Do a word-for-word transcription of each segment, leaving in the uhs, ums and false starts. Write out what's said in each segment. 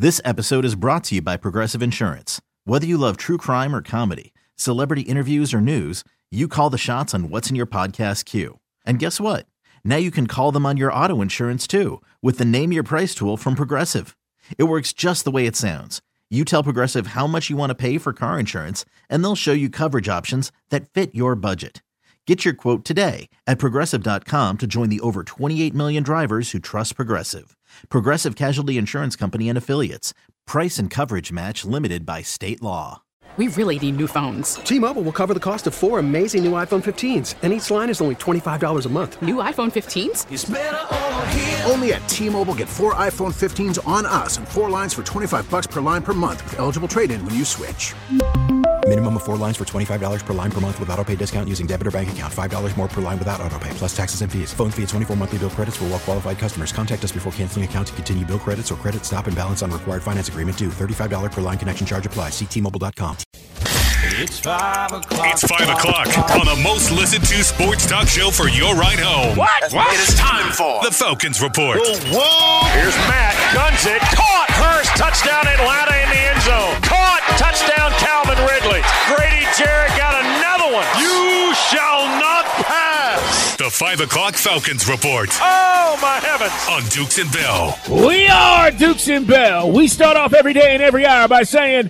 This episode is brought to you by Progressive Insurance. Whether you love true crime or comedy, celebrity interviews or news, you call the shots on what's in your podcast queue. And guess what? Now you can call them on your auto insurance too with the Name Your Price tool from Progressive. It works just the way it sounds. You tell Progressive how much you want to pay for car insurance, and they'll show you coverage options that fit your budget. Get your quote today at Progressive dot com to join the over twenty-eight million drivers who trust Progressive. Progressive Casualty Insurance Company and Affiliates. Price and coverage match limited by state law. We really need new phones. T-Mobile will cover the cost of four amazing new iPhone fifteens, and each line is only twenty-five dollars a month. New iPhone fifteens? It's better over here. Only at T-Mobile, get four iPhone fifteens on us and four lines for twenty-five bucks per line per month with eligible trade-in when you switch. Minimum of four lines for twenty-five dollars per line per month with autopay discount using debit or bank account. five dollars more per line without autopay, plus taxes and fees. Phone fee at twenty-four monthly bill credits for well-qualified customers. Contact us before canceling account to continue bill credits or credit stop and balance on required finance agreement due. thirty-five dollars per line connection charge applies. See T Mobile dot com. It's five o'clock. It's five o'clock on the most listened to sports talk show for your ride home. What? What? It is time for the Falcons Report. Whoa! Here's Matt, guns it, caught. Hurst, touchdown Atlanta in the end zone. Caught, touchdown Calvin Ridley. Grady Jarrett got another one. You shall not pass. The five o'clock Falcons Report. Oh, my heavens. On Dukes and Bell. We are Dukes and Bell. We start off every day and every hour by saying,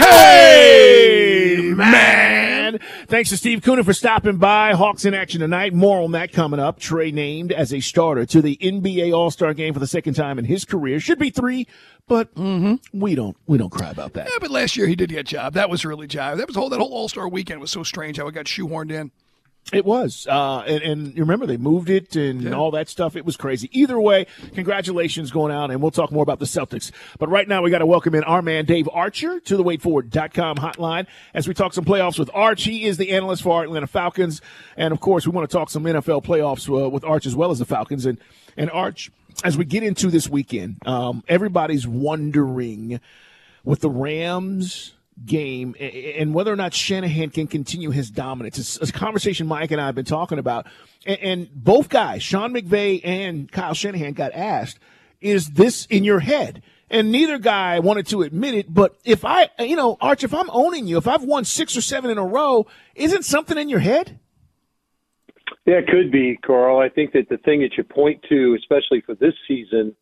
hey, man. Thanks to Steve Coonan for stopping by. Hawks in action tonight. More on that coming up. Trey named as a starter to the N B A All-Star game for the second time in his career. Should be three, but mm-hmm, we don't we don't cry about that. Yeah, but last year he did get job. That was really job. That was whole that whole All-Star weekend was so strange how it got shoehorned in. It was. Uh, and, and you remember they moved it and yeah. all that stuff. It was crazy. Either way, congratulations going out, and we'll talk more about the Celtics. But right now we got to welcome in our man Dave Archer to the wait forward dot com hotline as we talk some playoffs with Arch. He is the analyst for our Atlanta Falcons. And, of course, we want to talk some N F L playoffs uh, with Arch as well as the Falcons. And, and Arch, as we get into this weekend, um, everybody's wondering with the Rams – game and whether or not Shanahan can continue his dominance. It's a conversation Mike and I have been talking about. And, and both guys, Sean McVay and Kyle Shanahan, got asked, is this in your head? And neither guy wanted to admit it. But if I, you know, Arch, if I'm owning you, if I've won six or seven in a row, isn't something in your head? Yeah, it could be, Carl. I think that the thing that you point to, especially for this season,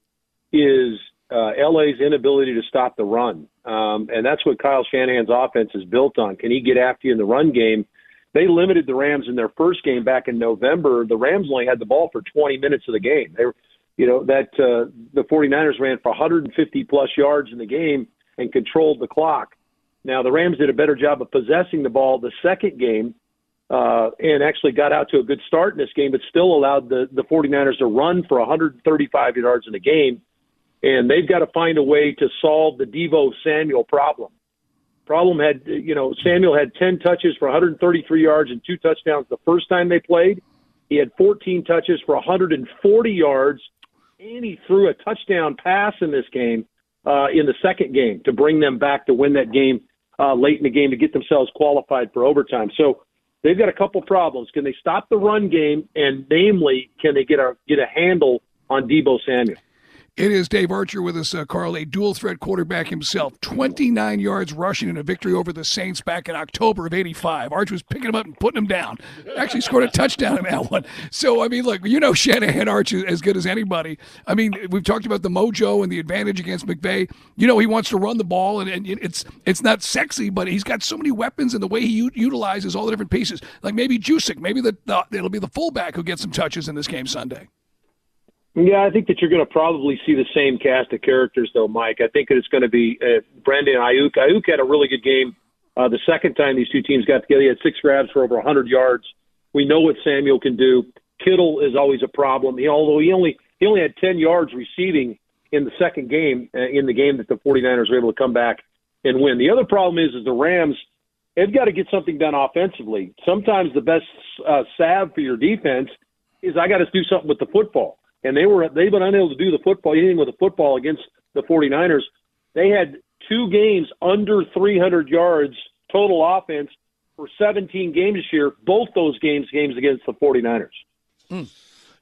is uh, L A's inability to stop the run. Um, and that's what Kyle Shanahan's offense is built on. Can he get after you in the run game? They limited the Rams in their first game back in November. The Rams only had the ball for twenty minutes of the game. They were, you know, that uh, the 49ers ran for one hundred fifty plus yards in the game and controlled the clock. Now, the Rams did a better job of possessing the ball the second game uh, and actually got out to a good start in this game, but still allowed the, the 49ers to run for one hundred thirty-five yards in the game. And they've got to find a way to solve the Deebo Samuel problem. Problem had, you know, Samuel had ten touches for one hundred thirty-three yards and two touchdowns the first time they played. He had fourteen touches for one hundred forty yards, and he threw a touchdown pass in this game uh, in the second game to bring them back to win that game uh, late in the game to get themselves qualified for overtime. So they've got a couple problems. Can they stop the run game, and namely, can they get a get a handle on Deebo Samuel? It is Dave Archer with us, uh, Carl, a dual-threat quarterback himself. twenty-nine yards rushing in a victory over the Saints back in October of eighty-five. Archer was picking him up and putting him down. Actually scored a touchdown in that one. So, I mean, look, you know Shanahan Arch is as good as anybody. I mean, we've talked about the mojo and the advantage against McVay. You know, he wants to run the ball, and, and it's it's not sexy, but he's got so many weapons and the way he u- utilizes all the different pieces. Like maybe Jusic, maybe the, the it'll be the fullback who gets some touches in this game Sunday. Yeah, I think that you're going to probably see the same cast of characters, though, Mike. I think that it's going to be uh, Brandon Ayuk. Ayuk had a really good game uh, the second time these two teams got together. He had six grabs for over one hundred yards. We know what Samuel can do. Kittle is always a problem. He, although he only he only had ten yards receiving in the second game, uh, in the game that the 49ers were able to come back and win. The other problem is, is the Rams, they've got to get something done offensively. Sometimes the best uh, salve for your defense is I got to do something with the football. And they were, they've been unable to do the football, anything with the football against the 49ers. They had two games under three hundred yards total offense for seventeen games this year, both those games games against the 49ers. Mm.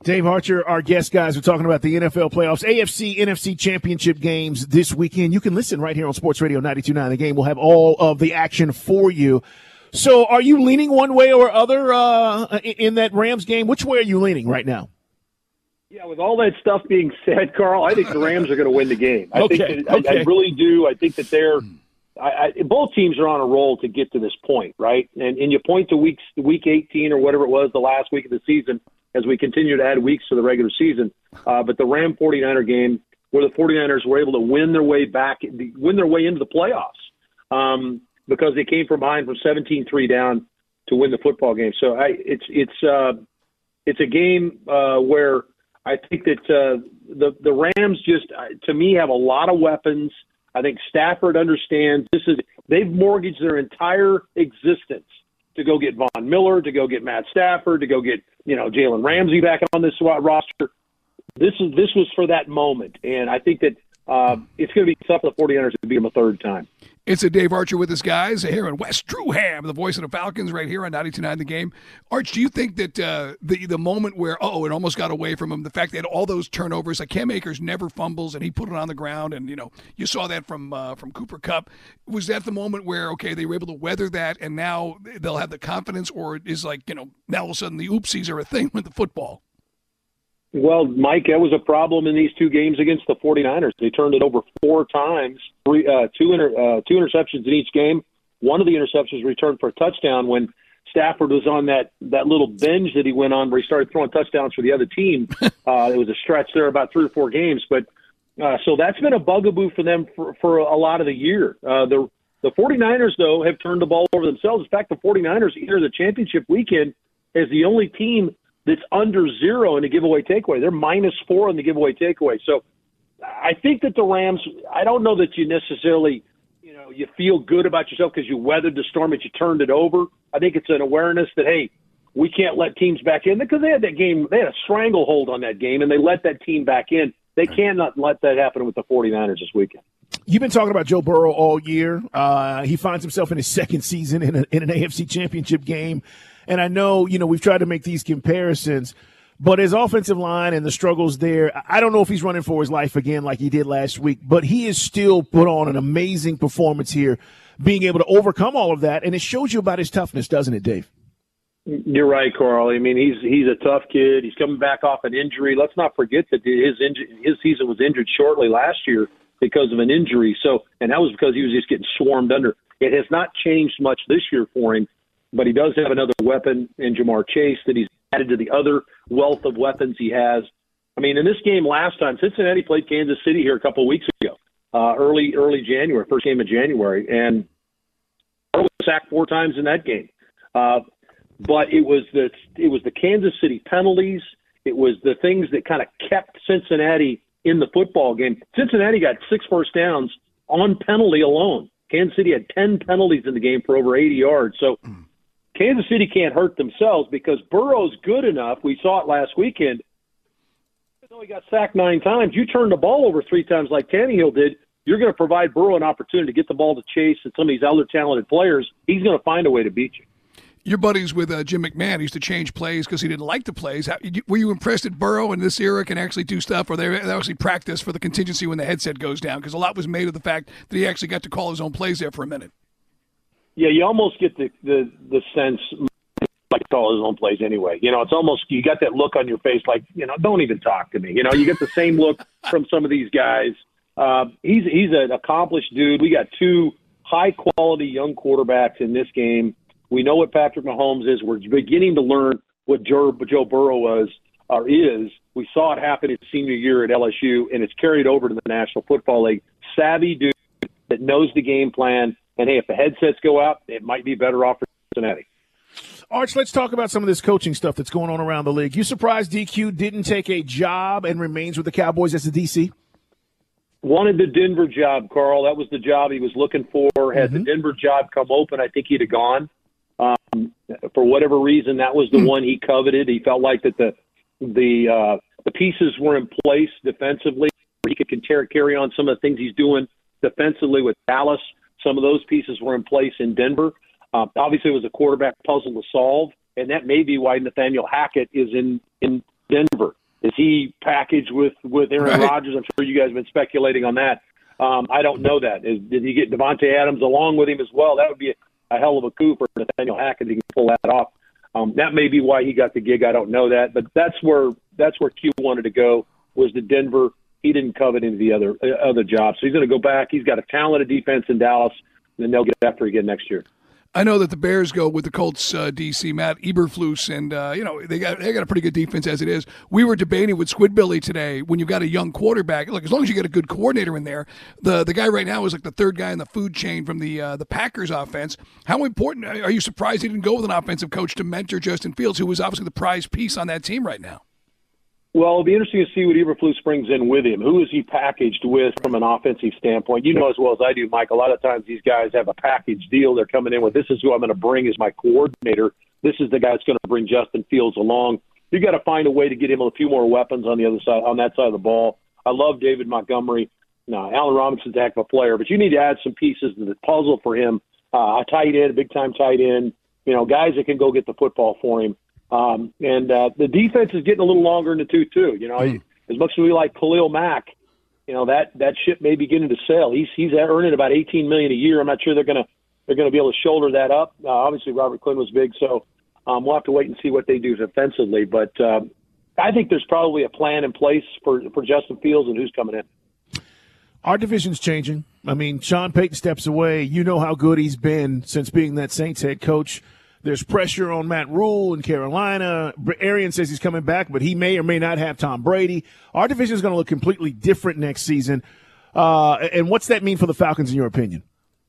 Dave Archer, our guest, guys. We're talking about the N F L playoffs, A F C, N F C championship games this weekend. You can listen right here on Sports Radio ninety-two point nine The Game. We'll have all of the action for you. So are you leaning one way or other uh, in that Rams game? Which way are you leaning right now? Yeah, with all that stuff being said, Carl, I think the Rams are going to win the game. I okay, think that, okay. I, I really do. I think that they're I, I, both teams are on a roll to get to this point, right? And, and you point to weeks, week eighteen or whatever it was, the last week of the season, as we continue to add weeks to the regular season. Uh, but the Ram forty-niner game, where the forty-niners were able to win their way back, win their way into the playoffs, um, because they came from behind from seventeen three down to win the football game. So I, it's it's uh, it's a game uh, where I think that uh, the the Rams just, to me, have a lot of weapons. I think Stafford understands this is they've mortgaged their entire existence to go get Von Miller, to go get Matt Stafford, to go get, you know, Jalen Ramsey back on this roster. This is this was for that moment, and I think that uh, it's going to be tough for the forty-niners to beat them a third time. It's a Dave Archer with us, guys, here in West Truham, the voice of the Falcons, right here on ninety-two point nine The Game. Arch, do you think that uh, the the moment where, oh, it almost got away from him, the fact that all those turnovers, like Cam Akers never fumbles and he put it on the ground, and, you know, you saw that from uh, from Cooper Kupp. Was that the moment where, okay, they were able to weather that and now they'll have the confidence, or is like, you know, now all of a sudden the oopsies are a thing with the football? Well, Mike, that was a problem in these two games against the forty-niners. They turned it over four times, three, uh, two, inter, uh, two interceptions in each game. One of the interceptions returned for a touchdown when Stafford was on that, that little binge that he went on where he started throwing touchdowns for the other team. uh, it was a stretch there about three or four games. But uh, so that's been a bugaboo for them for, for a lot of the year. Uh, the, the forty-niners, though, have turned the ball over themselves. In fact, the forty-niners enter the championship weekend as the only team that's under zero in the giveaway takeaway. They're minus four in the giveaway takeaway. So I think that the Rams, I don't know that you necessarily, you know, you feel good about yourself because you weathered the storm, that you turned it over. I think it's an awareness that, hey, we can't let teams back in, because they had that game, they had a stranglehold on that game, and they let that team back in. They cannot let that happen with the forty-niners this weekend. You've been talking about Joe Burrow all year. Uh, he finds himself in his second season in, a, in an A F C championship game. And I know, you know, we've tried to make these comparisons, but his offensive line and the struggles there, I don't know if he's running for his life again like he did last week, but he has still put on an amazing performance here, being able to overcome all of that. And it shows you about his toughness, doesn't it, Dave? You're right, Carl. I mean, he's he's a tough kid. He's coming back off an injury. Let's not forget that his inju- his season was injured shortly last year because of an injury. So, and that was because he was just getting swarmed under. It has not changed much this year for him, but he does have another weapon in Jamar Chase that he's added to the other wealth of weapons he has. I mean, in this game last time, Cincinnati played Kansas City here a couple of weeks ago, uh, early early January, first game of January, and was sacked four times in that game. Uh, but it was the it was the Kansas City penalties. It was the things that kind of kept Cincinnati in the football game. Cincinnati got six first downs on penalty alone. Kansas City had ten penalties in the game for over eighty yards. So Kansas City can't hurt themselves because Burrow's good enough. We saw it last weekend. Even though he got sacked nine times, you turn the ball over three times like Tannehill did, you're going to provide Burrow an opportunity to get the ball to Chase and some of these other talented players. He's going to find a way to beat you. Your buddies with uh, Jim McMahon used to change plays because he didn't like the plays. How, were you impressed that Burrow in this era can actually do stuff, or they actually practice for the contingency when the headset goes down? Because a lot was made of the fact that he actually got to call his own plays there for a minute. Yeah, you almost get the the, the sense like call his own plays anyway. You know, it's almost you got that look on your face like, you know, don't even talk to me. You know, you get the same look from some of these guys. Uh, he's he's an accomplished dude. We got two high quality young quarterbacks in this game. We know what Patrick Mahomes is. We're beginning to learn what Joe, Joe Burrow was or is. We saw it happen his senior year at L S U, and it's carried over to the National Football League. Savvy dude that knows the game plan. And, hey, if the headsets go out, it might be better off for Cincinnati. Arch, let's talk about some of this coaching stuff that's going on around the league. You surprised D Q didn't take a job and remains with the Cowboys as the D C? Wanted the Denver job, Carl. That was the job he was looking for. Had mm-hmm. the Denver job come open, I think he'd have gone. Um, for whatever reason, that was the mm. one he coveted. He felt like that the the uh, the pieces were in place defensively. He could carry on some of the things he's doing defensively with Dallas. Some of those pieces were in place in Denver. Uh, obviously, it was a quarterback puzzle to solve, and that may be why Nathaniel Hackett is in, in Denver? Is he packaged with, with Aaron Right. Rodgers? I'm sure you guys have been speculating on that. Um, I don't know that. Is, did he get Devontae Adams along with him as well? That would be a, a hell of a coup for Nathaniel Hackett if he can pull that off. Um, that may be why he got the gig. I don't know that, but that's where that's where Q wanted to go, was to Denver. He didn't covet into the other uh, other jobs, so he's going to go back. He's got a talented defense in Dallas, and then they'll get after again next year. I know that the Bears go with the Colts, uh, D C, Matt Eberflus, and uh, you know they got they got a pretty good defense as it is. We were debating with Squidbilly today, when you've got a young quarterback, like as long as you get a good coordinator in there, the the guy right now is like the third guy in the food chain from the uh, the Packers offense. How important are you surprised he didn't go with an offensive coach to mentor Justin Fields, who was obviously the prize piece on that team right now? Well, it'll be interesting to see what Eberflus brings in with him. Who is he packaged with from an offensive standpoint? You know as well as I do, Mike, a lot of times these guys have a package deal. They're coming in with, this is who I'm going to bring as my coordinator. This is the guy that's going to bring Justin Fields along. You got to find a way to get him a few more weapons on the other side, on that side of the ball. I love David Montgomery. Now, Allen Robinson's a heck of a player, but you need to add some pieces to the puzzle for him. Uh, a tight end, a big-time tight end, you know, guys that can go get the football for him. Um, and uh, the defense is getting a little longer in the tooth, too. You know, mm. as much as we like Khalil Mack, you know, that, that ship may be beginning to sail. He's he's earning about eighteen million dollars a year. I'm not sure they're going to they're going to be able to shoulder that up. Uh, obviously, Robert Quinn was big, so um, we'll have to wait and see what they do defensively. But um, I think there's probably a plan in place for, for Justin Fields and who's coming in. Our division's changing. I mean, Sean Payton steps away. You know how good he's been since being that Saints head coach. There's pressure on Matt Rule in Carolina. Arian says he's coming back, but he may or may not have Tom Brady. Our division is going to look completely different next season. Uh, and what's that mean for the Falcons, in your opinion?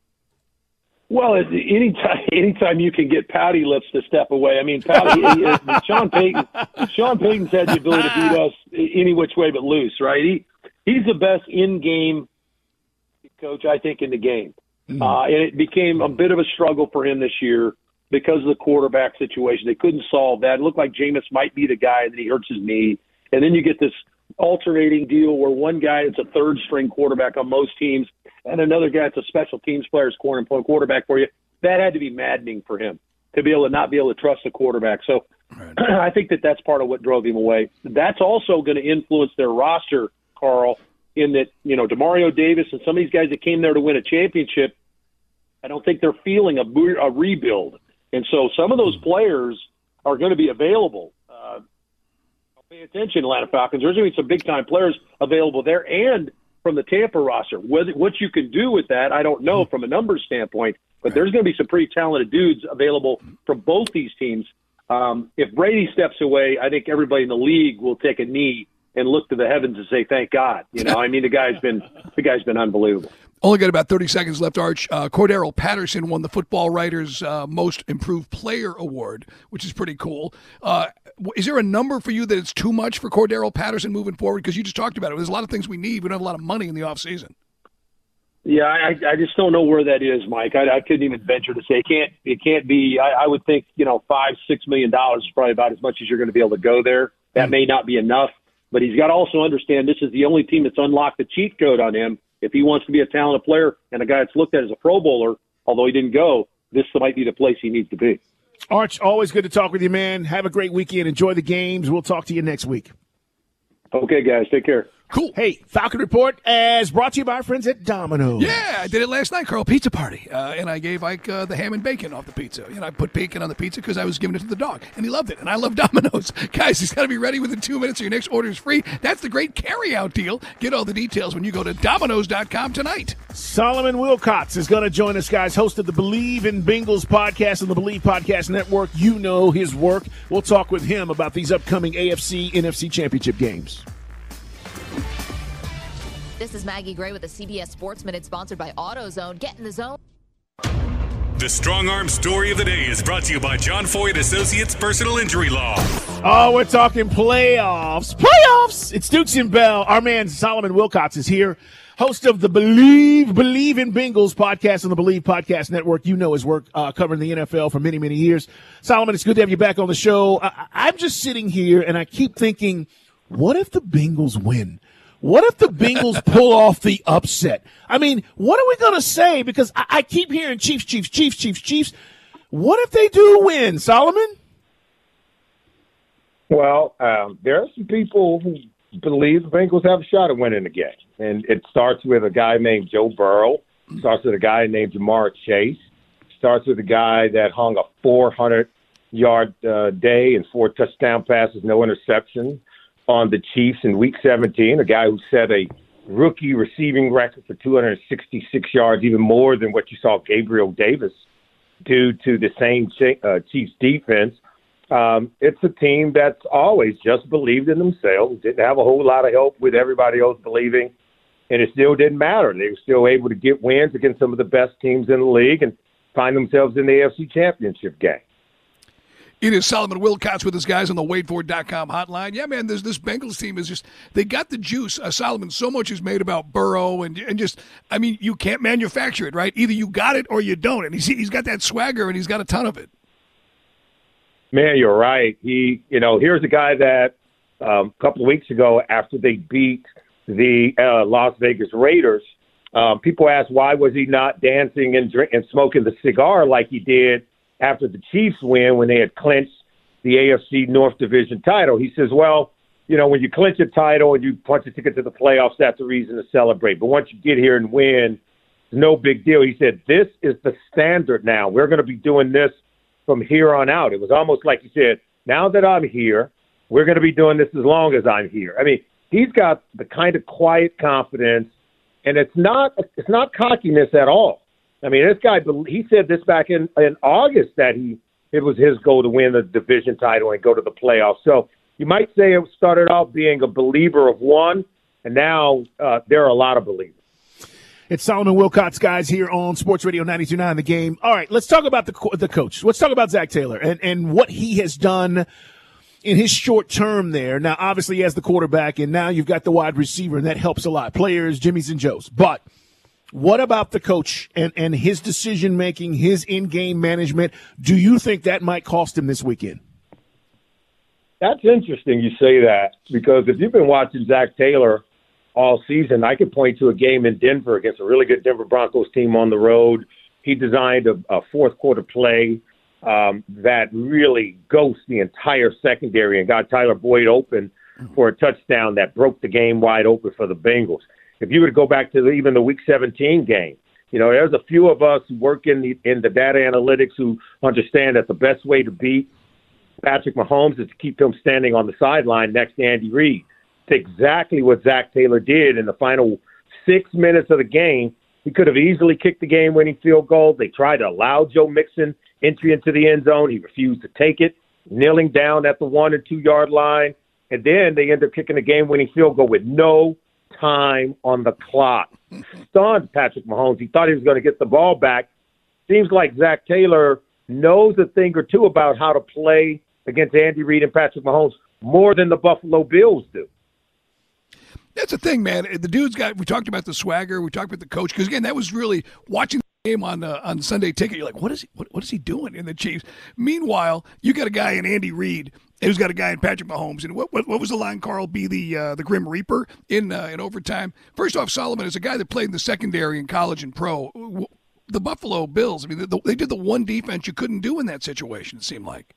Well, anytime, anytime you can get Pouty Lips to step away. I mean, Pouty, Sean Payton, Sean Payton's had the ability to beat us any which way but loose, right? He he's the best in-game coach, I think, in the game. Mm-hmm. Uh, and it became a bit of a struggle for him this year because of the quarterback situation. They couldn't solve that. It looked like Jameis might be the guy, and then he hurts his knee. And then you get this alternating deal where one guy is a third-string quarterback on most teams and another guy that's a special teams player's corner-and-point quarterback for you. That had to be maddening for him, to be able to not be able to trust the quarterback. So right. I think that that's part of what drove him away. That's also going to influence their roster, Carl, in that, you know, DeMario Davis and some of these guys that came there to win a championship, I don't think they're feeling a, a rebuild. And so some of those players are going to be available. Uh, pay attention, Atlanta Falcons. There's going to be some big-time players available there and from the Tampa roster. Whether, what you can do with that, I don't know from a numbers standpoint, but there's going to be some pretty talented dudes available from both these teams. Um, if Brady steps away, I think everybody in the league will take a knee and look to the heavens and say, thank God. You know, I mean, the guy's been the guy's been unbelievable. Only got about thirty seconds left, Arch. Uh, Cordero Patterson won the Football Writers' uh, Most Improved Player Award, which is pretty cool. Uh, is there a number for you that it's too much for Cordero Patterson moving forward? Because you just talked about it. There's a lot of things we need. We don't have a lot of money in the offseason. Yeah, I, I just don't know where that is, Mike. I, I couldn't even venture to say it can't. It can't be. I, I would think you know five, six million dollars is probably about as much as you're going to be able to go there. That may not be enough, but he's got to also understand this is the only team that's unlocked the cheat code on him. If he wants to be a talented player and a guy that's looked at as a Pro Bowler, although he didn't go, this might be the place he needs to be. Arch, always good to talk with you, man. Have a great weekend. Enjoy the games. We'll talk to you next week. Okay, guys. Take care. Cool. Hey, Falcon Report as brought to you by our friends at Domino's. Yeah, I did it last night, Carl. Pizza party. Uh, and I gave Ike uh, the ham and bacon off the pizza. You know, I put bacon on the pizza because I was giving it to the dog. And he loved it. And I love Domino's. Guys, he's got to be ready within two minutes or your next order is free. That's the great carry-out deal. Get all the details when you go to Domino's dot com tonight. Solomon Wilcots is going to join us, guys. Host of the Believe in Bengals podcast and the Believe Podcast Network. You know his work. We'll talk with him about these upcoming A F C, N F C championship games. This is Maggie Gray with the C B S Sports Minute, sponsored by AutoZone. Get in the zone. The Strong Arm Story of the Day is brought to you by John Foyd Associates Personal Injury Law. Oh, we're talking playoffs. Playoffs! It's Dukes and Bell. Our man Solomon Wilcots is here, host of the Believe, Believe in Bengals podcast on the Believe Podcast Network. You know his work uh, covering the N F L for many, many years. Solomon, it's good to have you back on the show. I- I'm just sitting here, and I keep thinking, what if the Bengals win? What if the Bengals pull off the upset? I mean, what are we going to say? Because I, I keep hearing Chiefs, Chiefs, Chiefs, Chiefs, Chiefs. What if they do win, Solomon? Well, um, there are some people who believe the Bengals have a shot at winning the game. And it starts with a guy named Joe Burrow. It starts with a guy named Jamar Chase. It starts with a guy that hung a four hundred yard uh, day and four touchdown passes, no interception on the Chiefs in week seventeen, a guy who set a rookie receiving record for two hundred sixty-six yards, even more than what you saw Gabriel Davis do to the same uh, Chiefs defense. Um, it's a team that's always just believed in themselves, didn't have a whole lot of help with everybody else believing, and it still didn't matter. They were still able to get wins against some of the best teams in the league and find themselves in the A F C Championship game. It is Solomon Wilcots with his guys on the wait for dot com hotline. Yeah, man, this this Bengals team is just, they got the juice. Uh, Solomon, so much is made about Burrow and and just, I mean, you can't manufacture it, right? Either you got it or you don't. And he's, he's got that swagger and he's got a ton of it. Man, you're right. He, you know, here's a guy that um, a couple of weeks ago after they beat the uh, Las Vegas Raiders, um, people asked why was he not dancing and drink, and smoking the cigar like he did after the Chiefs win when they had clinched the A F C North Division title. He says, well, you know, when you clinch a title and you punch a ticket to the playoffs, that's a reason to celebrate. But once you get here and win, it's no big deal. He said, this is the standard now. We're going to be doing this from here on out. It was almost like he said, now that I'm here, we're going to be doing this as long as I'm here. I mean, he's got the kind of quiet confidence, and it's not it's not cockiness at all. I mean, this guy, he said this back in, in August that he it was his goal to win the division title and go to the playoffs. So you might say it started off being a believer of one, and now uh, there are a lot of believers. It's Solomon Wilcots, guys, here on Sports Radio ninety-two point nine The Game. All right, let's talk about the the coach. Let's talk about Zac Taylor and, and what he has done in his short term there. Now, obviously, he has the quarterback, and now you've got the wide receiver, and that helps a lot. Players, Jimmys and Joes. But what about the coach and, and his decision-making, his in-game management? Do you think that might cost him this weekend? That's interesting you say that, because if you've been watching Zac Taylor all season, I could point to a game in Denver against a really good Denver Broncos team on the road. He designed a, a fourth quarter play um, that really ghosted the entire secondary and got Tyler Boyd open for a touchdown that broke the game wide open for the Bengals. If you were to go back to the, even the Week seventeen game, you know, there's a few of us who work in the, in the data analytics who understand that the best way to beat Patrick Mahomes is to keep him standing on the sideline next to Andy Reid. It's exactly what Zac Taylor did in the final six minutes of the game. He could have easily kicked the game-winning field goal. They tried to allow Joe Mixon entry into the end zone. He refused to take it, kneeling down at the one- and two-yard line. And then they ended up kicking the game-winning field goal with no time on the clock. Stunned Patrick Mahomes. He thought he was going to get the ball back. Seems like Zac Taylor knows a thing or two about how to play against Andy Reid and Patrick Mahomes more than the Buffalo Bills do. That's the thing, man. The dude's got, we talked about the swagger, we talked about the coach, because, again, that was really, watching the game on uh, on Sunday Ticket, you're like, what is he, what, what is he doing in the Chiefs? Meanwhile, you got a guy in Andy Reid, who's got a guy in Patrick Mahomes, and what what, what was the line, Carl, be the uh, the Grim Reaper in uh, in overtime? First off, Solomon is a guy that played in the secondary in college and pro. The Buffalo Bills, I mean, the, they did the one defense you couldn't do in that situation, it seemed like.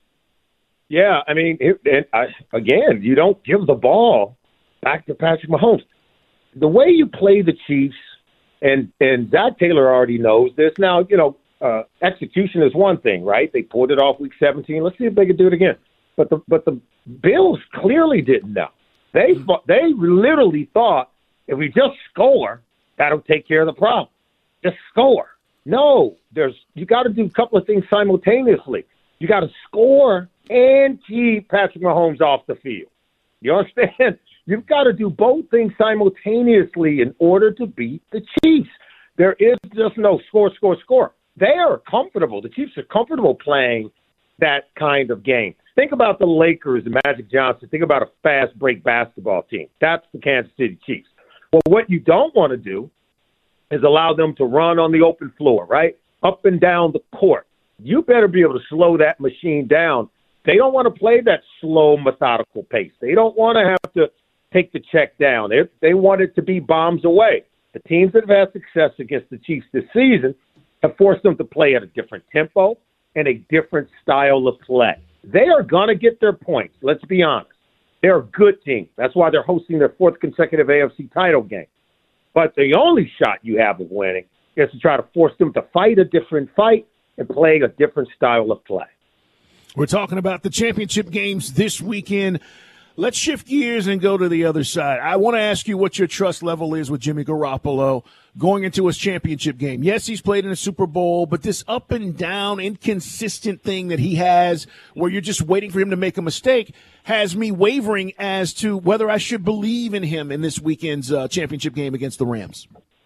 Yeah, I mean, it, it, I, again, you don't give the ball back to Patrick Mahomes. The way you play the Chiefs, and, and Zac Taylor already knows this. Now, you know, uh, execution is one thing, right? They pulled it off week seventeen. Let's see if they can do it again. But the but the Bills clearly didn't know. They they literally thought if we just score, that'll take care of the problem. Just score. No, there's you got to do a couple of things simultaneously. You got to score and keep Patrick Mahomes off the field. You understand? You've got to do both things simultaneously in order to beat the Chiefs. There is just no score, score, score. They are comfortable. The Chiefs are comfortable playing that kind of game. Think about the Lakers and Magic Johnson. Think about a fast break basketball team. That's the Kansas City Chiefs. Well, what you don't want to do is allow them to run on the open floor, right? Up and down the court. You better be able to slow that machine down. They don't want to play that slow, methodical pace. They don't want to have to take the check down. They, they want it to be bombs away. The teams that have had success against the Chiefs this season have forced them to play at a different tempo and a different style of play. they are going to get their points. Let's be honest. They're a good team. That's why they're hosting their fourth consecutive A F C title game. But the only shot you have of winning is to try to force them to fight a different fight and play a different style of play. We're talking about the championship games this weekend. Let's shift gears and go to the other side. I want to ask you what your trust level is with Jimmy Garoppolo going into his championship game. Yes, he's played in a Super Bowl, but this up and down, inconsistent thing that he has where you're just waiting for him to make a mistake has me wavering as to whether I should believe in him in this weekend's uh, championship game against the Rams.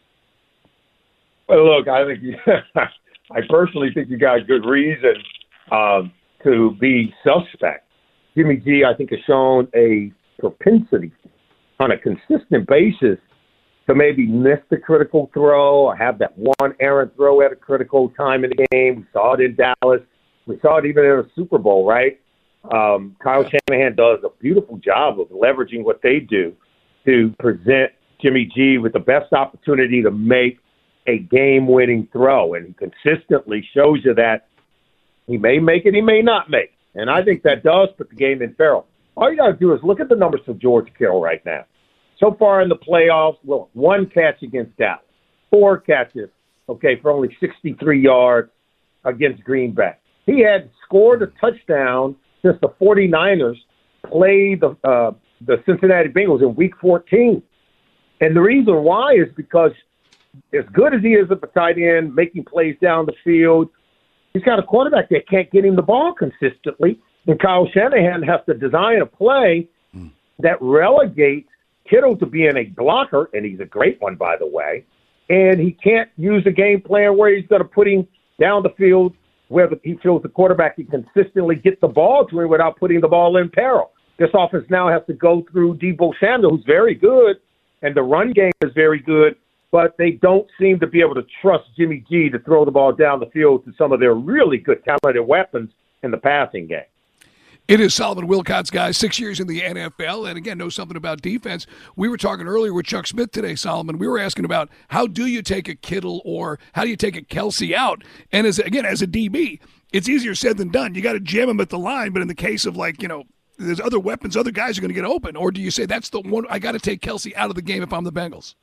Well, look, I think you, I personally think you got good reason um, to be suspect. Jimmy G, I think, has shown a propensity on a consistent basis to maybe miss the critical throw or have that one errant throw at a critical time in the game. We saw it in Dallas. We saw it even in a Super Bowl, right? Um, Kyle Shanahan does a beautiful job of leveraging what they do to present Jimmy G with the best opportunity to make a game-winning throw. And he consistently shows you that he may make it, he may not make it. And I think that does put the game in peril. All you got to do is look at the numbers for George Kittle right now. So far in the playoffs, well, one catch against Dallas, four catches, okay, for only sixty-three yards against Green Bay. He had scored a touchdown since the 49ers played the, uh, the Cincinnati Bengals in Week fourteen. And the reason why is because as good as he is at the tight end, making plays down the field, he's got a quarterback that can't get him the ball consistently. And Kyle Shanahan has to design a play that relegates Kittle to being a blocker, and he's a great one, by the way. And he can't use a game plan where he's going to put him down the field where he feels the quarterback can consistently get the ball to him without putting the ball in peril. This offense now has to go through Deebo Samuel, who's very good, and the run game is very good, but they don't seem to be able to trust Jimmy G to throw the ball down the field to some of their really good, talented weapons in the passing game. It is Solomon Wilcott's, guys, six years in the N F L, and again, knows something about defense. We were talking earlier with Chuck Smith today, Solomon. We were asking about how do you take a Kittle or how do you take a Kelsey out? And as again, as a D B, it's easier said than done. You got to jam him at the line, but in the case of, like, you know, there's other weapons, other guys are going to get open. Or do you say that's the one, I got to take Kelsey out of the game if I'm the Bengals?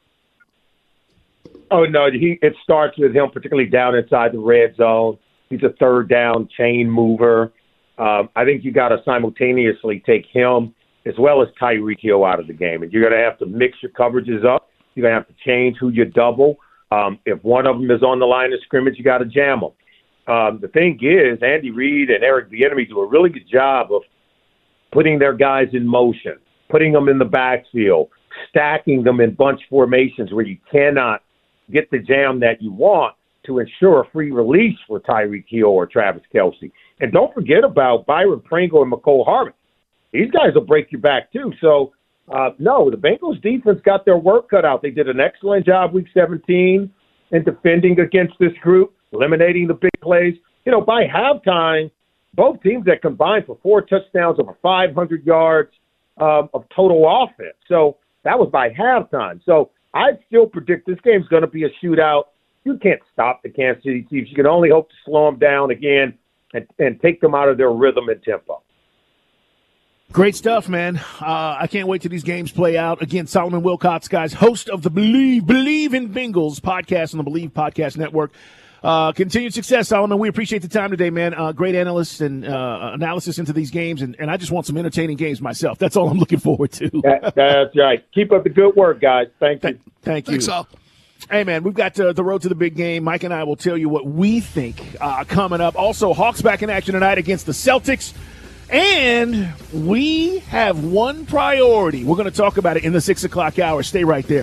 Oh, no, he, it starts with him, particularly down inside the red zone. He's a third down chain mover. Um, I think you got to simultaneously take him as well as Tyreek Hill out of the game. And you're going to have to mix your coverages up. You're going to have to change who you double. Um, if one of them is on the line of scrimmage, you got to jam them. Um, the thing is, Andy Reid and Eric Bieniemy do a really good job of putting their guys in motion, putting them in the backfield, stacking them in bunch formations where you cannot get the jam that you want to ensure a free release for Tyreek Hill or Travis Kelce. And don't forget about Byron Pringle and McCole Hardman. These guys will break your back too. So, uh, no, the Bengals defense got their work cut out. They did an excellent job week seventeen in defending against this group, eliminating the big plays. You know, by halftime, both teams had combined for four touchdowns, over five hundred yards um, of total offense. So that was by halftime. So I still predict this game's going to be a shootout. You can't stop the Kansas City Chiefs. You can only hope to slow them down again and, and take them out of their rhythm and tempo. Great stuff, man. Uh, I can't wait till these games play out. Again, Solomon Wilcott's, guys, host of the Believe, Believe in Bengals podcast on the Believe Podcast Network. Uh, continued success, Solomon. We appreciate the time today, man. Uh, great analysts and uh, analysis into these games, and, and I just want some entertaining games myself. That's all I'm looking forward to. that, that's right. Keep up the good work, guys. Thank you. Th- thank you. Thanks, Sol. Hey, man, we've got uh, the road to the big game. Mike and I will tell you what we think uh, coming up. Also, Hawks back in action tonight against the Celtics. And we have one priority. We're going to talk about it in the six o'clock hour. Stay right there.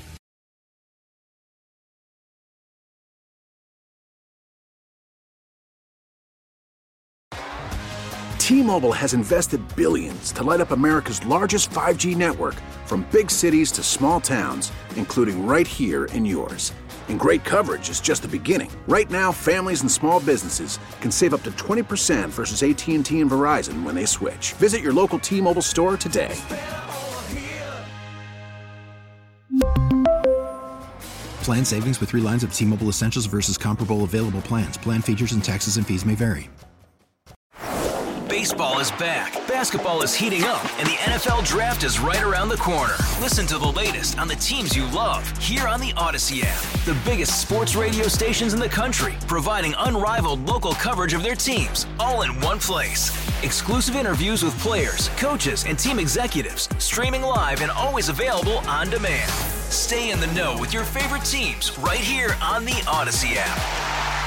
T-Mobile has invested billions to light up America's largest five G network, from big cities to small towns, including right here in yours. And great coverage is just the beginning. Right now, families and small businesses can save up to twenty percent versus A T and T and Verizon when they switch. Visit your local T-Mobile store today. Plan savings with three lines of T-Mobile Essentials versus comparable available plans. Plan features and taxes and fees may vary. Baseball is back, basketball is heating up, and the N F L Draft is right around the corner. Listen to the latest on the teams you love here on the Odyssey app. The biggest sports radio stations in the country, providing unrivaled local coverage of their teams, all in one place. Exclusive interviews with players, coaches, and team executives, streaming live and always available on demand. Stay in the know with your favorite teams right here on the Odyssey app.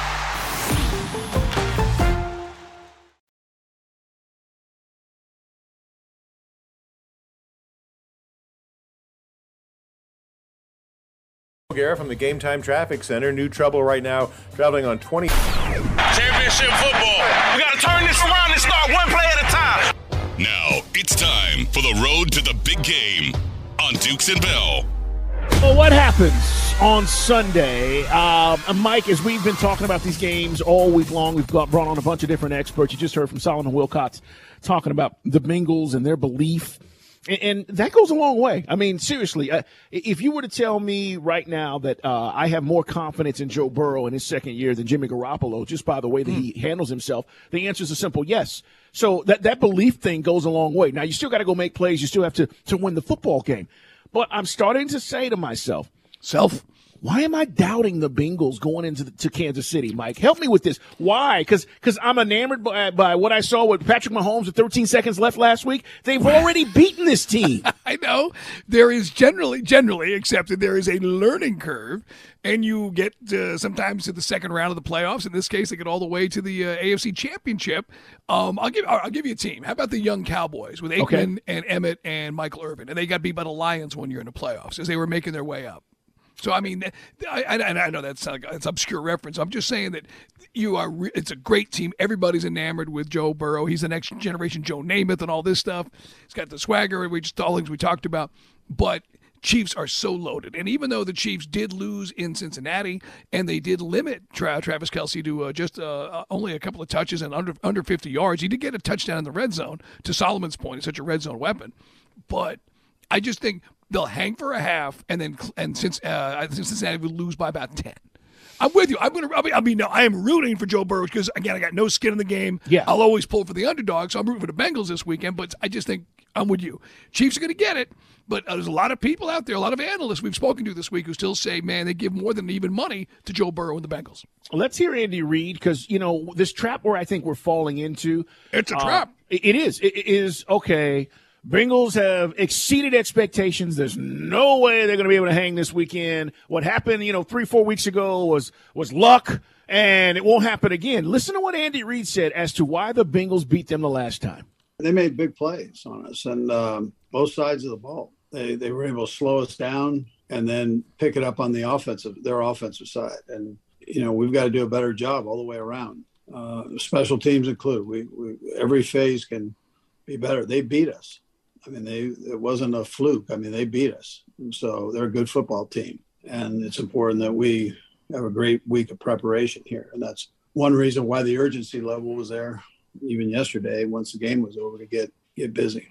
Garrett from the Game Time Traffic Center. New trouble right now, traveling on twenty. Championship football. We got to turn this around and start one play at a time. Now it's time for the road to the big game on Dukes and Bell. Well, what happens on Sunday? Um, Mike, as we've been talking about these games all week long, we've got, brought on a bunch of different experts. You just heard from Solomon Wilcots talking about the Bengals and their belief. And that goes a long way. I mean, seriously, uh, if you were to tell me right now that uh, I have more confidence in Joe Burrow in his second year than Jimmy Garoppolo, just by the way that he handles himself, the answer is a simple yes. So that, that belief thing goes a long way. Now, you still got to go make plays. You still have to, to win the football game. But I'm starting to say to myself, self, why am I doubting the Bengals going into the, to Kansas City, Mike? Help me with this. Why? Because because I'm enamored by, by what I saw with Patrick Mahomes with thirteen seconds left last week. They've already beaten this team. I know. There is generally, generally accepted there is a learning curve, and you get uh, sometimes to the second round of the playoffs. In this case, they get all the way to the uh, A F C Championship. Um, I'll give I'll give you a team. How about the young Cowboys with Aikman okay. and Emmett and Michael Irvin? And they got beat by the Lions one year in the playoffs as they were making their way up. So, I mean, I, I, I know that's like, it's obscure reference. I'm just saying that you are. Re- it's a great team. Everybody's enamored with Joe Burrow. He's the next generation Joe Namath and all this stuff. He's got the swagger and we just all things we talked about. But Chiefs are so loaded. And even though the Chiefs did lose in Cincinnati and they did limit Tra- Travis Kelce to uh, just uh, only a couple of touches and under under fifty yards, he did get a touchdown in the red zone. To Solomon's point, he's such a red zone weapon. But I just think they'll hang for a half, and then and since uh, Cincinnati will lose by about ten. I'm with you. I'm gonna. I mean, I mean, no, I am rooting for Joe Burrow because again, I got no skin in the game. Yeah, I'll always pull for the underdog, so I'm rooting for the Bengals this weekend. But I just think I'm with you. Chiefs are going to get it, but uh, there's a lot of people out there, a lot of analysts we've spoken to this week who still say, man, they give more than even money to Joe Burrow and the Bengals. Let's hear Andy Reid because you know this trap where I think we're falling into. It's a uh, trap. It, it is. It, it is okay. Bengals have exceeded expectations. There's no way they're going to be able to hang this weekend. What happened, you know, three, four weeks ago was was luck, and it won't happen again. Listen to what Andy Reid said as to why the Bengals beat them the last time. They made big plays on us, and um, both sides of the ball. They they were able to slow us down and then pick it up on the offensive, their offensive side. And you know, we've got to do a better job all the way around. Uh, special teams included. We, we every phase can be better. They beat us. I mean, they it wasn't a fluke. I mean, they beat us. And so they're a good football team. And it's important that we have a great week of preparation here. And that's one reason why the urgency level was there even yesterday once the game was over to get, get busy.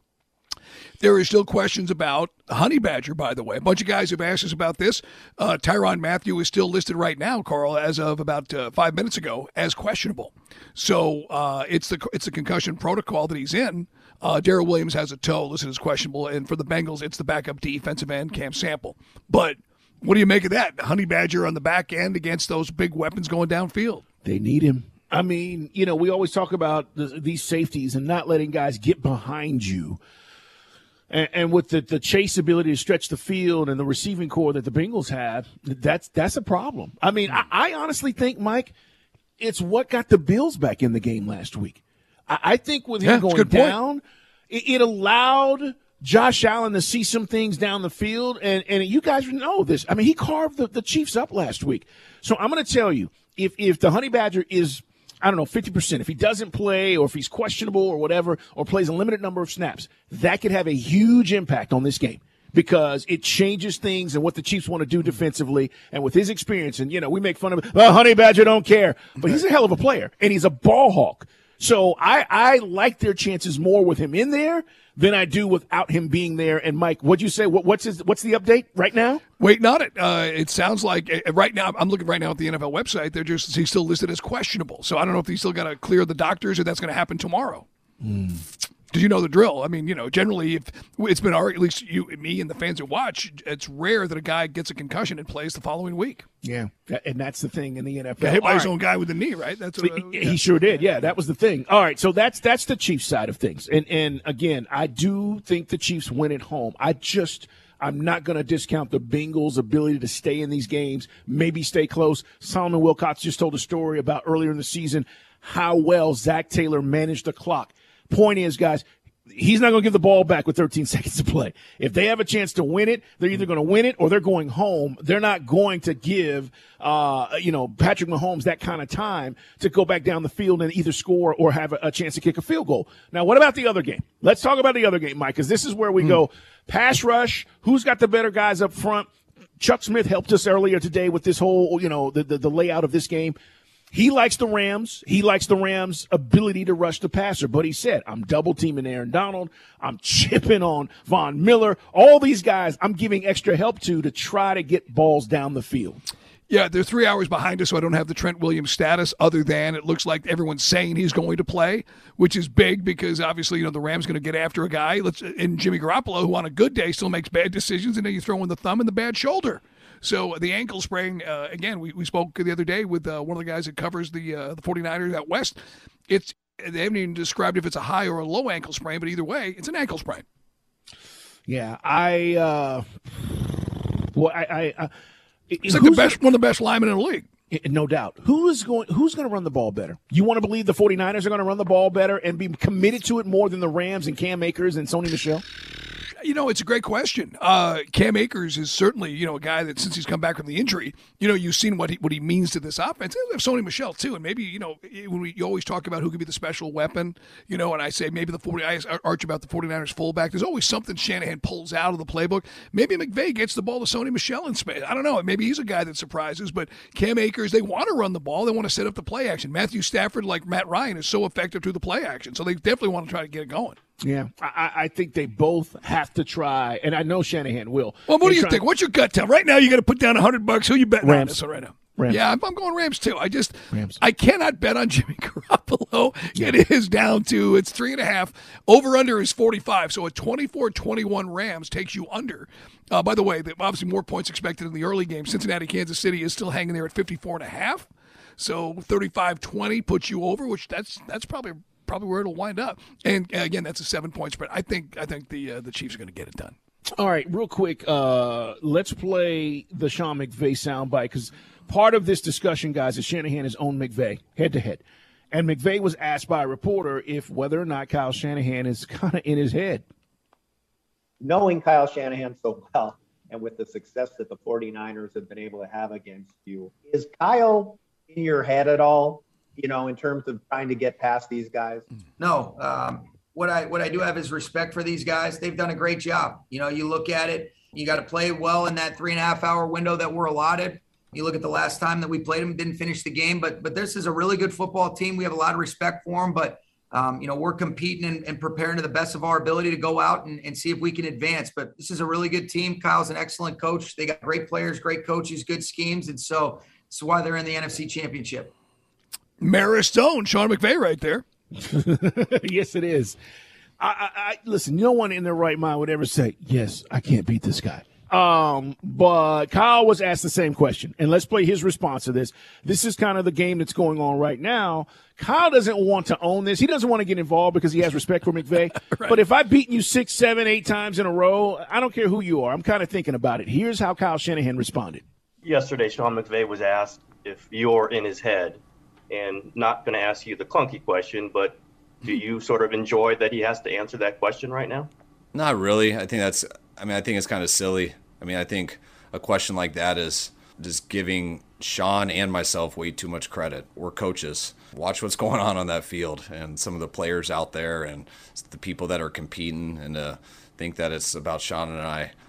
There are still questions about Honey Badger, by the way. A bunch of guys have asked us about this. Uh, Tyrann Mathieu is still listed right now, Carl, as of about uh, five minutes ago, as questionable. So uh, it's the it's the concussion protocol that he's in. Uh, Darrell Williams has a toe listed as questionable, and for the Bengals, it's the backup defensive end, Cam Sample. But what do you make of that? Honey Badger on the back end against those big weapons going downfield. They need him. I mean, you know, we always talk about the, these safeties and not letting guys get behind you. And, and with the, the chase ability to stretch the field and the receiving core that the Bengals have, that's that's a problem. I mean, I, I honestly think, Mike, it's what got the Bills back in the game last week. I, I think with him yeah, going down, it, it allowed Josh Allen to see some things down the field. And, and you guys know this. I mean, he carved the, the Chiefs up last week. So I'm going to tell you, if if the Honey Badger is – I don't know, fifty percent. If he doesn't play or if he's questionable or whatever, or plays a limited number of snaps, that could have a huge impact on this game because it changes things and what the Chiefs want to do defensively. And with his experience, and, you know, we make fun of him, well, Honey Badger don't care. But he's a hell of a player, and he's a ball hawk. So I, I like their chances more with him in there than I do without him being there. And, Mike, what'd you say? What, what's his, what's the update right now? Waiting on it. Uh, it sounds like uh, right now, I'm looking right now at the N F L website. They're just he's still listed as questionable. So I don't know if he's still got to clear the doctors or that's going to happen tomorrow. Because you know the drill. I mean, you know, generally, if it's been our, at least you, me, and the fans that watch, it's rare that a guy gets a concussion and plays the following week. Yeah, and that's the thing in the N F L. Got hit by All his right. own guy with the knee, right? That's what, he, yeah. he sure did. Yeah, that was the thing. All right, so that's that's the Chiefs side of things. And and again, I do think the Chiefs win at home. I just I'm not going to discount the Bengals' ability to stay in these games, maybe stay close. Solomon Wilcots just told a story about earlier in the season how well Zach Taylor managed the clock. Point is, guys, he's not going to give the ball back with thirteen seconds to play. If they have a chance to win it, they're either going to win it or they're going home. They're not going to give, uh, you know, Patrick Mahomes that kind of time to go back down the field and either score or have a, a chance to kick a field goal. Now, what about the other game? Let's talk about the other game, Mike, because this is where we mm. go. Pass rush, who's got the better guys up front? Chuck Smith helped us earlier today with this whole, you know, the, the, the layout of this game. He likes the Rams. He likes the Rams' ability to rush the passer. But he said, I'm double-teaming Aaron Donald. I'm chipping on Von Miller. All these guys I'm giving extra help to to try to get balls down the field. Yeah, they're three hours behind us, so I don't have the Trent Williams status other than it looks like everyone's saying he's going to play, which is big because obviously, you know, the Rams going to get after a guy. Let's, and Jimmy Garoppolo, who on a good day still makes bad decisions, and then you throw in the thumb and the bad shoulder. So the ankle sprain, uh, again, we, we spoke the other day with uh, one of the guys that covers the uh, the 49ers out west. It's They haven't even described if it's a high or a low ankle sprain, but either way, it's an ankle sprain. Yeah, I uh, – well, I, I uh, it's like the best, one of the best linemen in the league. No doubt. Who is going Who's going to run the ball better? You want to believe the 49ers are going to run the ball better and be committed to it more than the Rams and Cam Akers and Sony Michel? You know, it's a great question. Uh, Cam Akers is certainly, you know, a guy that since he's come back from the injury, you know, you've seen what he what he means to this offense. And Sony Michel, too. And maybe, you know, when we, you always talk about who could be the special weapon, you know, and I say maybe the 40, I arch about the 49ers fullback. There's always something Shanahan pulls out of the playbook. Maybe McVay gets the ball to Sony Michel in space. I don't know. Maybe he's a guy that surprises. But Cam Akers, they want to run the ball. They want to set up the play action. Matthew Stafford, like Matt Ryan, is so effective through the play action. So they definitely want to try to get it going. Yeah, I, I think they both have to try, and I know Shanahan will. Well, what do you try- think? What's your gut tell? Right now, you got to put down a hundred bucks. Who you betting Rams. on this one right now? Rams. Yeah, I'm, I'm going Rams too. I just, Rams. I cannot bet on Jimmy Garoppolo. It is down to it's three and a half. Over under is forty-five. So a twenty-four twenty-one Rams takes you under. Uh, by the way, obviously more points expected in the early game. Cincinnati, Kansas City is still hanging there at fifty-four and a half. So thirty-five twenty puts you over, which that's that's probably. Probably where it'll wind up, and uh, again, that's a seven-point spread. I think I think the uh, the Chiefs are going to get it done. All right, real quick, uh, let's play the Sean McVay soundbite because part of this discussion, guys, is Shanahan has owned McVay head to head, and McVay was asked by a reporter if whether or not Kyle Shanahan is kind of in his head. Knowing Kyle Shanahan so well, and with the success that the 49ers have been able to have against you, is Kyle in your head at all? You know, in terms of trying to get past these guys? No. Um, what I what I do have is respect for these guys. They've done a great job. You know, you look at it, you got to play well in that three and a half hour window that we're allotted. You look at the last time that we played them, didn't finish the game, but but this is a really good football team. We have a lot of respect for them, but, um, you know, we're competing and, and preparing to the best of our ability to go out and, and see if we can advance. But this is a really good team. Kyle's an excellent coach. They got great players, great coaches, good schemes, and so that's why they're in the N F C Championship. Marist Stone, Sean McVay right there. Yes, it is. I, I, I listen, no one in their right mind would ever say, yes, I can't beat this guy. Um, but Kyle was asked the same question, and let's play his response to this. This is kind of the game that's going on right now. Kyle doesn't want to own this. He doesn't want to get involved because he has respect for McVay. Right. But if I've beaten you six, seven, eight times in a row, I don't care who you are. I'm kind of thinking about it. Here's how Kyle Shanahan responded. Yesterday, Sean McVay was asked if you're in his head. And not going to ask you the clunky question, but do you sort of enjoy that he has to answer that question right now? Not really. I think that's, I mean, I think it's kind of silly. I mean, I think a question like that is just giving Sean and myself way too much credit. We're coaches. Watch what's going on on that field and some of the players out there and the people that are competing, and to think that it's about Sean and I.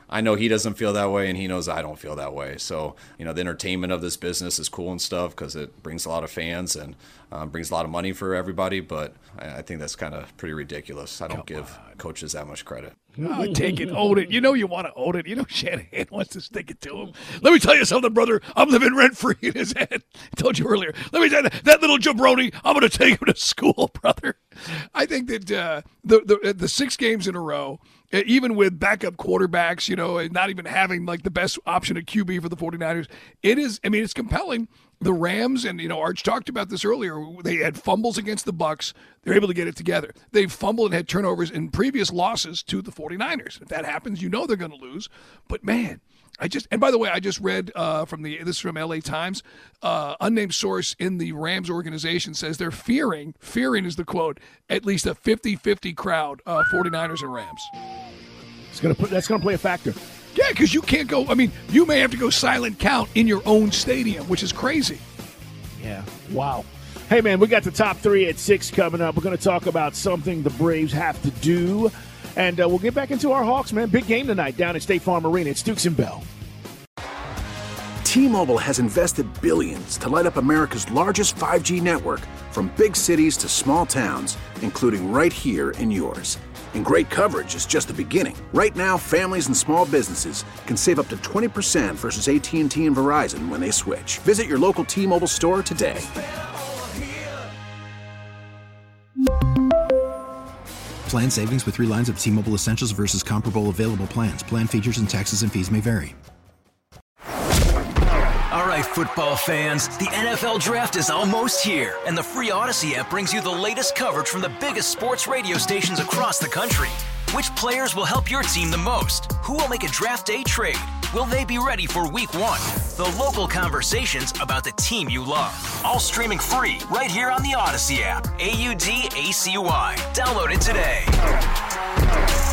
I know he doesn't feel that way, and he knows I don't feel that way. So, you know, the entertainment of this business is cool and stuff because it brings a lot of fans and um, brings a lot of money for everybody. But I, I think that's kind of pretty ridiculous. I don't Come give on. coaches that much credit. Oh, take it, own it. You know you want to own it. You know Shanahan wants to stick it to him. Let me tell you something, brother. I'm living rent-free in his head. I told you earlier. Let me tell you, that little jabroni, I'm going to take him to school, brother. I think that uh, the, the the six games in a row, even with backup quarterbacks, you know, and not even having like the best option at Q B for the 49ers, it is, I mean, it's compelling. The Rams, and, you know, Arch talked about this earlier, they had fumbles against the Bucs. They're able to get it together. They've fumbled and had turnovers in previous losses to the 49ers. If that happens, you know they're going to lose. But, man, I just – and by the way, I just read uh, from the – this is from L A Times. Uh, unnamed source in the Rams organization says they're fearing – fearing is the quote – at least a fifty-fifty crowd, uh, 49ers and Rams. It's gonna put, that's going to play a factor. Yeah, because you can't go – I mean, you may have to go silent count in your own stadium, which is crazy. Yeah, wow. Hey, man, we got the top three at six coming up. We're going to talk about something the Braves have to do, and uh, we'll get back into our Hawks, man. Big game tonight down at State Farm Arena. It's Dukes and Bell. T-Mobile has invested billions to light up America's largest five G network, from big cities to small towns, including right here in yours. And great coverage is just the beginning. Right now, families and small businesses can save up to twenty percent versus A T and T and Verizon when they switch. Visit your local T-Mobile store today. Plan savings with three lines of T-Mobile Essentials versus comparable available plans. Plan features and taxes and fees may vary. All right, football fans, the N F L Draft is almost here, and the free Odyssey app brings you the latest coverage from the biggest sports radio stations across the country. Which players will help your team the most? Who will make a draft day trade? Will they be ready for week one? The local conversations about the team you love. All streaming free right here on the Odyssey app. A U D A C Y. Download it today.